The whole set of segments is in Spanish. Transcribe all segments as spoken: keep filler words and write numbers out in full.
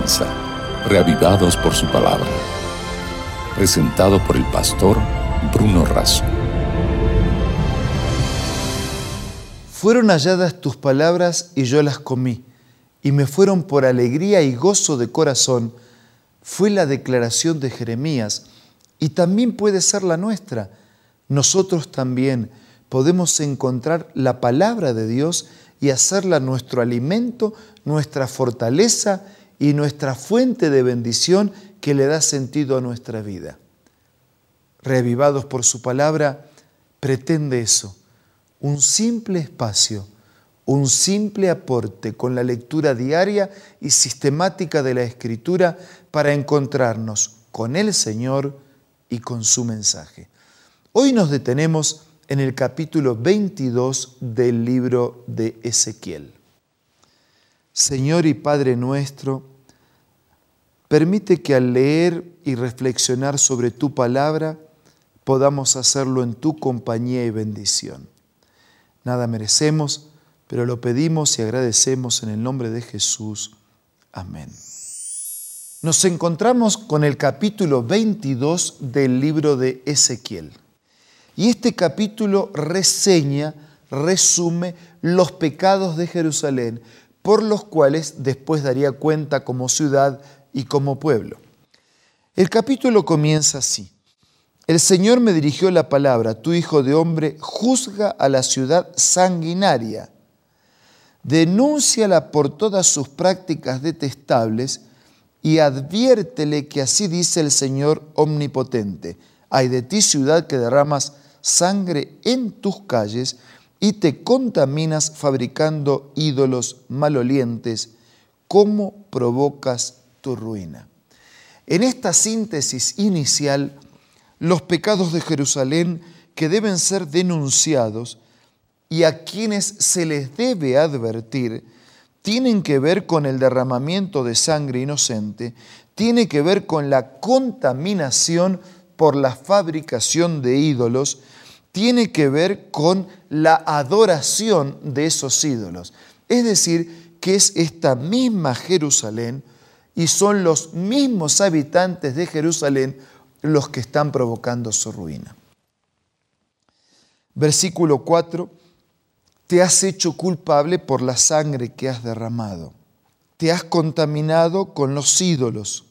comienza, reavivados por su palabra. Presentado por el pastor Bruno Razo. Fueron halladas tus palabras y yo las comí, y me fueron por alegría y gozo de corazón. Fue la declaración de Jeremías, y también puede ser la nuestra. Nosotros también podemos encontrar la palabra de Dios y hacerla nuestro alimento, nuestra fortaleza y nuestra fuente de bendición que le da sentido a nuestra vida. Reavivados por su palabra, pretende eso, un simple espacio, un simple aporte con la lectura diaria y sistemática de la Escritura para encontrarnos con el Señor y con su mensaje. Hoy nos detenemos en el capítulo veintidós del libro de Ezequiel. Señor y Padre nuestro, permite que al leer y reflexionar sobre tu palabra podamos hacerlo en tu compañía y bendición. Nada merecemos, pero lo pedimos y agradecemos en el nombre de Jesús. Amén. Nos encontramos con el capítulo veintidós del libro de Ezequiel. Y este capítulo reseña, resume los pecados de Jerusalén, por los cuales después daría cuenta como ciudad y como pueblo. El capítulo comienza así. El Señor me dirigió la palabra: tu hijo de hombre, juzga a la ciudad sanguinaria, denúnciala por todas sus prácticas detestables y adviértele que así dice el Señor omnipotente: ay de ti, ciudad que derramas sangre en tus calles y te contaminas fabricando ídolos malolientes, ¿cómo provocas tu ruina? En esta síntesis inicial, los pecados de Jerusalén que deben ser denunciados y a quienes se les debe advertir, tienen que ver con el derramamiento de sangre inocente, tiene que ver con la contaminación por la fabricación de ídolos, tiene que ver con la adoración de esos ídolos. Es decir, que es esta misma Jerusalén y son los mismos habitantes de Jerusalén los que están provocando su ruina. Versículo cuatro. Te has hecho culpable por la sangre que has derramado. Te has contaminado con los ídolos.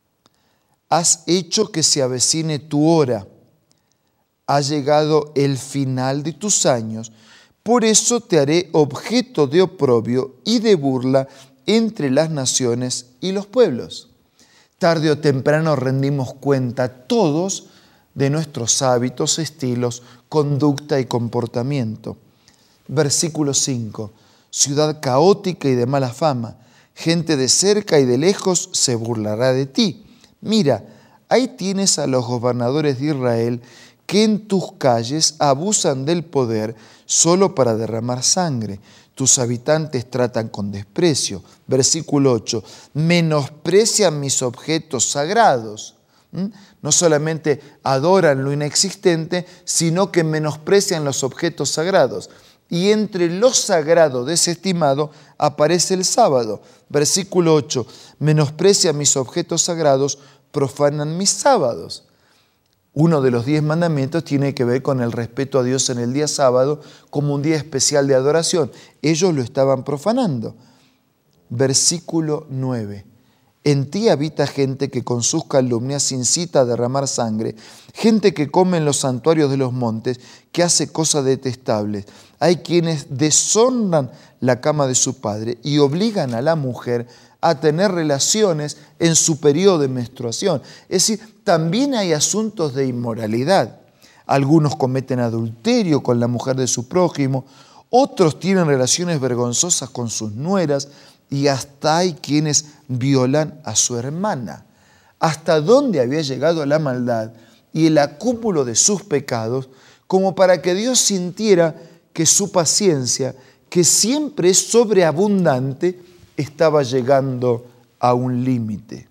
Has hecho que se avecine tu hora. Ha llegado el final de tus años. Por eso te haré objeto de oprobio y de burla entre las naciones y los pueblos. Tarde o temprano rendimos cuenta todos de nuestros hábitos, estilos, conducta y comportamiento. Versículo cinco. Ciudad caótica y de mala fama, gente de cerca y de lejos se burlará de ti. Mira, ahí tienes a los gobernadores de Israel que en tus calles abusan del poder solo para derramar sangre. Tus habitantes tratan con desprecio. Versículo ocho. Menosprecian mis objetos sagrados. ¿Mm? No solamente adoran lo inexistente, sino que menosprecian los objetos sagrados. Y entre lo sagrado desestimado aparece el sábado. Versículo ocho. Menosprecian mis objetos sagrados, profanan mis sábados. Uno de los diez mandamientos tiene que ver con el respeto a Dios en el día sábado como un día especial de adoración. Ellos lo estaban profanando. Versículo nueve. En ti habita gente que con sus calumnias incita a derramar sangre, gente que come en los santuarios de los montes, que hace cosas detestables. Hay quienes deshonran la cama de su padre y obligan a la mujer a tener relaciones en su periodo de menstruación. Es decir, también hay asuntos de inmoralidad. Algunos cometen adulterio con la mujer de su prójimo, otros tienen relaciones vergonzosas con sus nueras y hasta hay quienes violan a su hermana. ¿Hasta dónde había llegado la maldad y el acúmulo de sus pecados como para que Dios sintiera que su paciencia, que siempre es sobreabundante, estaba llegando a un límite?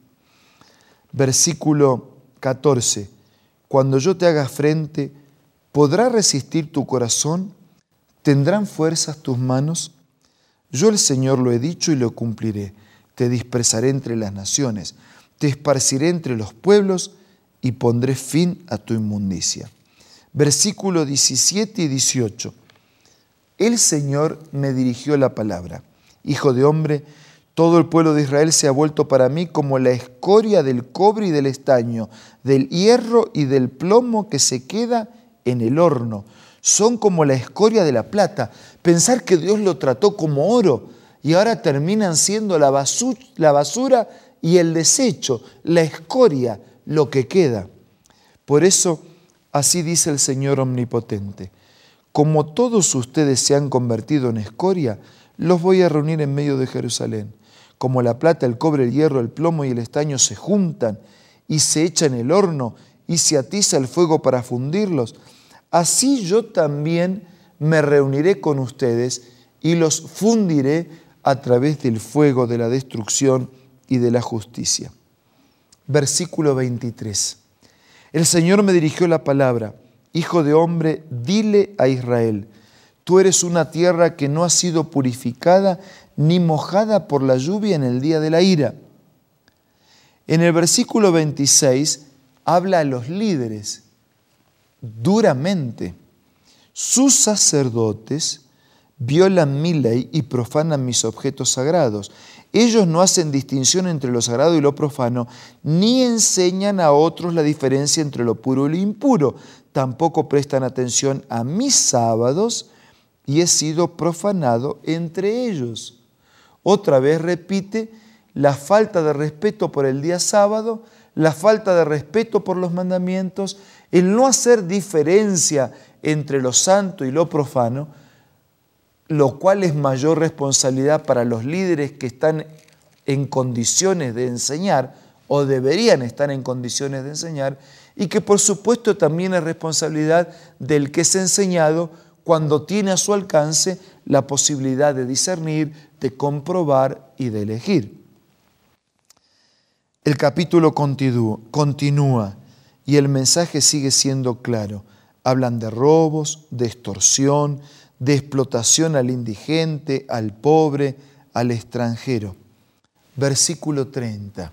Versículo catorce. Cuando yo te haga frente, ¿podrá resistir tu corazón? ¿Tendrán fuerzas tus manos? Yo el Señor lo he dicho y lo cumpliré. te dispersaré entre las naciones, te esparciré entre los pueblos y pondré fin a tu inmundicia. Versículos diecisiete y dieciocho. El Señor me dirigió la palabra. Hijo de hombre, todo el pueblo de Israel se ha vuelto para mí como la escoria del cobre y del estaño, del hierro y del plomo que se queda en el horno. Son como la escoria de la plata. Pensar que Dios lo trató como oro y ahora terminan siendo la basura, la basura y el desecho, la escoria, lo que queda. Por eso, así dice el Señor Omnipotente: como todos ustedes se han convertido en escoria, los voy a reunir en medio de Jerusalén. Como la plata, el cobre, el hierro, el plomo y el estaño se juntan y se echan en el horno y se atiza el fuego para fundirlos, así yo también me reuniré con ustedes y los fundiré a través del fuego de la destrucción y de la justicia. Versículo veintitrés. El Señor me dirigió la palabra: Hijo de hombre, dile a Israel, tú eres una tierra que no ha sido purificada ni mojada por la lluvia en el día de la ira. En el versículo veintiséis habla a los líderes duramente. Sus sacerdotes violan mi ley y profanan mis objetos sagrados. Ellos no hacen distinción entre lo sagrado y lo profano, ni enseñan a otros la diferencia entre lo puro y lo impuro. Tampoco prestan atención a mis sábados y he sido profanado entre ellos. Otra vez repite la falta de respeto por el día sábado, la falta de respeto por los mandamientos, el no hacer diferencia entre lo santo y lo profano, lo cual es mayor responsabilidad para los líderes que están en condiciones de enseñar o deberían estar en condiciones de enseñar, y que por supuesto también es responsabilidad del que es enseñado cuando tiene a su alcance la posibilidad de discernir, de comprobar y de elegir. El capítulo continúa y el mensaje sigue siendo claro. Hablan de robos, de extorsión, de explotación al indigente, al pobre, al extranjero. Versículo treinta.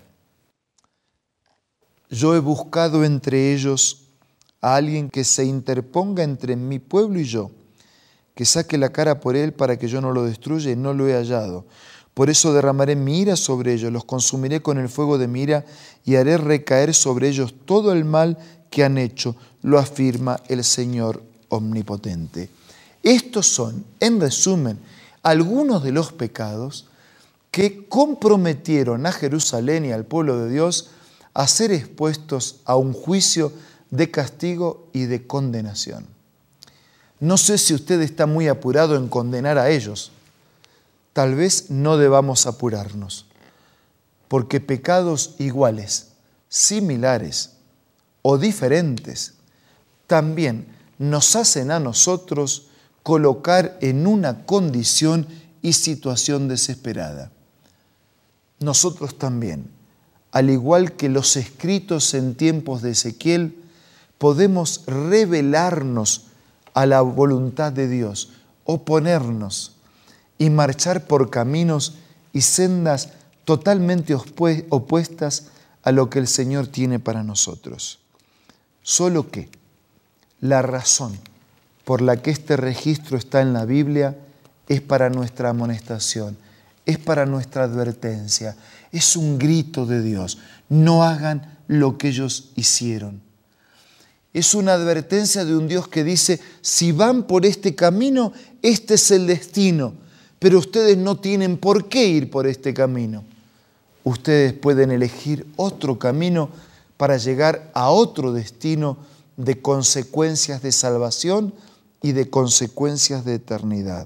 Yo he buscado entre ellos a alguien que se interponga entre mi pueblo y yo, que saque la cara por él para que yo no lo destruya, y no lo he hallado. Por eso derramaré mi ira sobre ellos, los consumiré con el fuego de mi ira y haré recaer sobre ellos todo el mal que han hecho, lo afirma el Señor Omnipotente. Estos son, en resumen, algunos de los pecados que comprometieron a Jerusalén y al pueblo de Dios a ser expuestos a un juicio de castigo y de condenación. No sé si usted está muy apurado en condenar a ellos. Tal vez no debamos apurarnos, porque pecados iguales, similares o diferentes también nos hacen a nosotros colocar en una condición y situación desesperada. Nosotros también, al igual que los escritos en tiempos de Ezequiel, podemos rebelarnos a la voluntad de Dios, oponernos y marchar por caminos y sendas totalmente opuestas a lo que el Señor tiene para nosotros. Solo que la razón por la que este registro está en la Biblia es para nuestra amonestación, es para nuestra advertencia, es un grito de Dios. No hagan lo que ellos hicieron. Es una advertencia de un Dios que dice, si van por este camino, este es el destino, pero ustedes no tienen por qué ir por este camino. Ustedes pueden elegir otro camino para llegar a otro destino de consecuencias de salvación y de consecuencias de eternidad.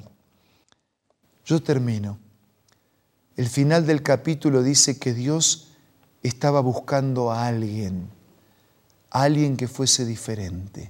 Yo termino. El final del capítulo dice que Dios estaba buscando a alguien, a alguien que fuese diferente,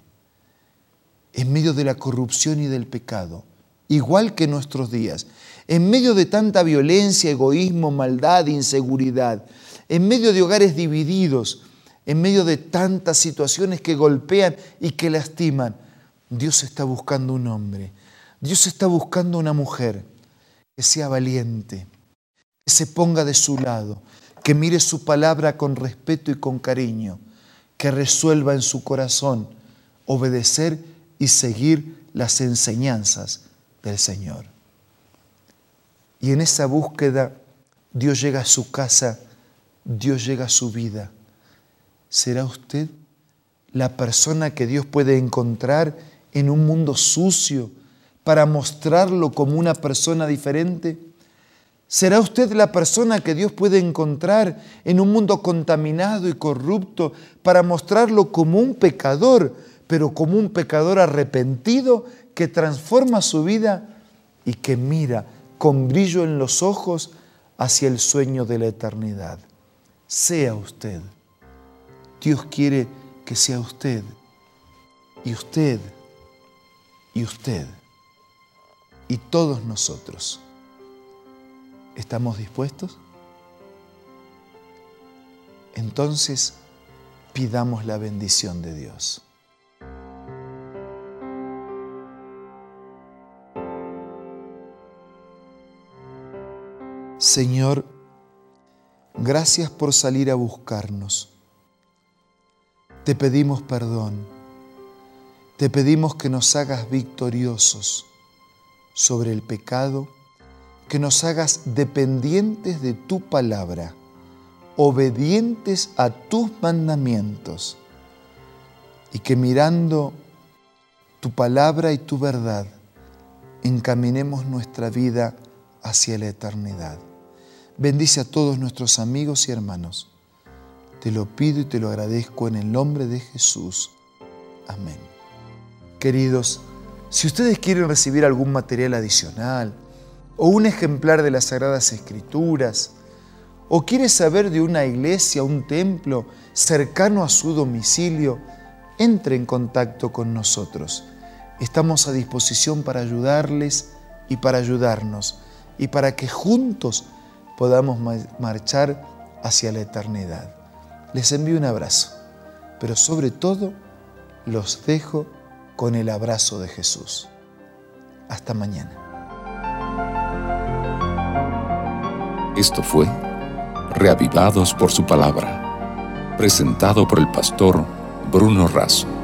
en medio de la corrupción y del pecado, igual que en nuestros días, en medio de tanta violencia, egoísmo, maldad, inseguridad, en medio de hogares divididos, en medio de tantas situaciones que golpean y que lastiman. Dios está buscando un hombre, Dios está buscando una mujer que sea valiente, que se ponga de su lado, que mire su palabra con respeto y con cariño, que resuelva en su corazón obedecer y seguir las enseñanzas del Señor. Y en esa búsqueda Dios llega a su casa, Dios llega a su vida. ¿Será usted la persona que Dios puede encontrar en un mundo sucio para mostrarlo como una persona diferente? ¿Será usted la persona que Dios puede encontrar en un mundo contaminado y corrupto para mostrarlo como un pecador, pero como un pecador arrepentido que transforma su vida y que mira con brillo en los ojos hacia el sueño de la eternidad? Sea usted. Dios quiere que sea usted, y usted, y usted, y todos nosotros. ¿Estamos dispuestos? Entonces, pidamos la bendición de Dios. Señor, gracias por salir a buscarnos. Te pedimos perdón. Te pedimos que nos hagas victoriosos sobre el pecado, que nos hagas dependientes de tu palabra, obedientes a tus mandamientos, y que mirando tu palabra y tu verdad, encaminemos nuestra vida hacia la eternidad. Bendice a todos nuestros amigos y hermanos. Te lo pido y te lo agradezco en el nombre de Jesús. Amén. Queridos, si ustedes quieren recibir algún material adicional o un ejemplar de las Sagradas Escrituras, o quiere saber de una iglesia, un templo cercano a su domicilio, entre en contacto con nosotros. Estamos a disposición para ayudarles y para ayudarnos, y para que juntos podamos marchar hacia la eternidad. Les envío un abrazo, pero sobre todo los dejo con el abrazo de Jesús. Hasta mañana. Esto fue Reavivados por su palabra, presentado por el pastor Bruno Razo.